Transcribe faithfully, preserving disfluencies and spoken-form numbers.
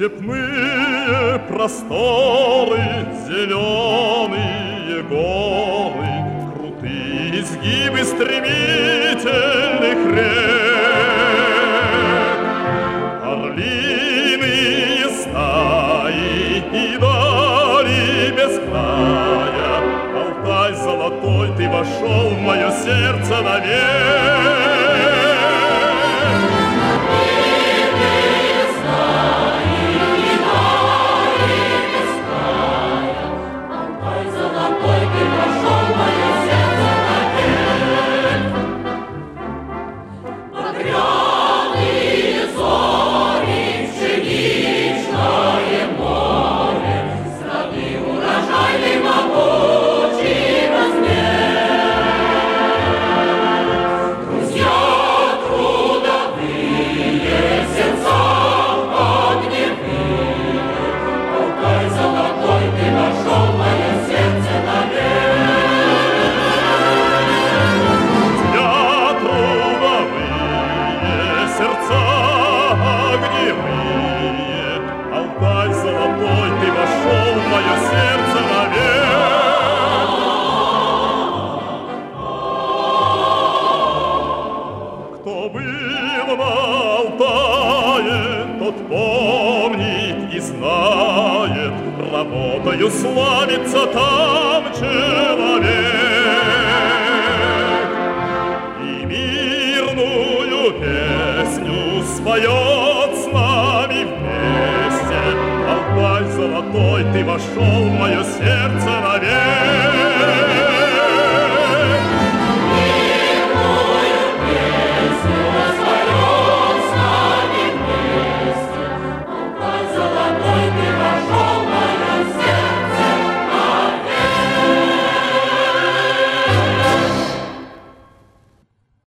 Степные просторы, зеленые горы, крутые изгибы стремительных рек, орлиные стаи и дали без края. Алтай золотой, ты вошел в мое сердце навек. Помнит и знает, работаю славится там человек. И мирную песню споет с нами вместе. Алтай золотой, ты вошел в мое сердце.